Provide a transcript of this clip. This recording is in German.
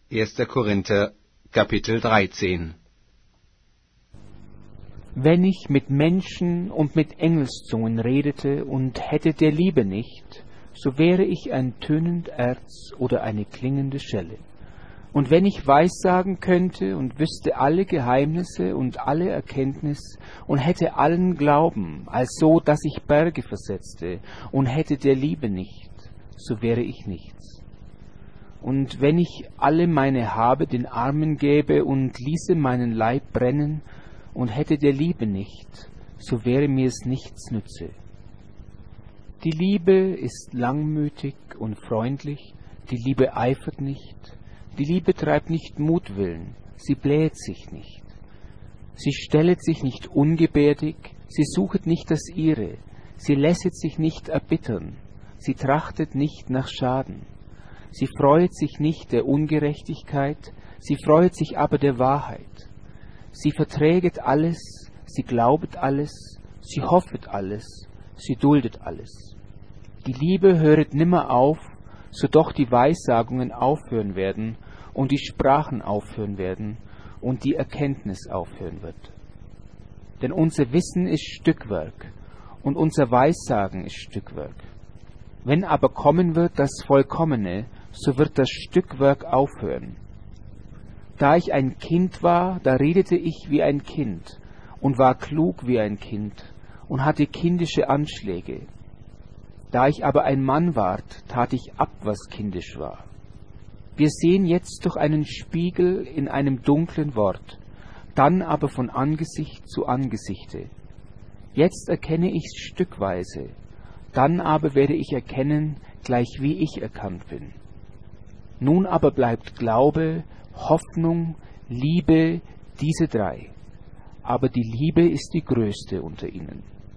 1. Korinther, Kapitel 13. Wenn ich mit Menschen und mit Engelszungen redete und hätte der Liebe nicht, so wäre ich ein tönend Erz oder eine klingende Schelle. Und wenn ich Weissagen könnte und wüsste alle Geheimnisse und alle Erkenntnis und hätte allen Glauben, als so, dass ich Berge versetzte, und hätte der Liebe nicht, so wäre ich nichts. Und wenn ich alle meine Habe den Armen gäbe und ließe meinen Leib brennen und hätte der Liebe nicht, so wäre mir es nichts nütze. Die Liebe ist langmütig und freundlich, die Liebe eifert nicht, die Liebe treibt nicht Mutwillen, sie bläht sich nicht. Sie stellet sich nicht ungebärdig, sie suchet nicht das Ihre, sie lässet sich nicht erbittern, sie trachtet nicht nach Schaden. Sie freuet sich nicht der Ungerechtigkeit, sie freuet sich aber der Wahrheit. Sie verträget alles, sie glaubet alles, sie hoffet alles, sie duldet alles. Die Liebe höret nimmer auf, so doch die Weissagungen aufhören werden und die Sprachen aufhören werden und die Erkenntnis aufhören wird. Denn unser Wissen ist Stückwerk und unser Weissagen ist Stückwerk. Wenn aber kommen wird das Vollkommene, so wird das Stückwerk aufhören. Da ich ein Kind war, da redete ich wie ein Kind und war klug wie ein Kind und hatte kindische Anschläge. Da ich aber ein Mann ward, tat ich ab, was kindisch war. Wir sehen jetzt durch einen Spiegel in einem dunklen Wort, dann aber von Angesicht zu Angesichte. Jetzt erkenne ich stückweise, dann aber werde ich erkennen, gleich wie ich erkannt bin. Nun aber bleibt Glaube, Hoffnung, Liebe, diese drei. Aber die Liebe ist die größte unter ihnen.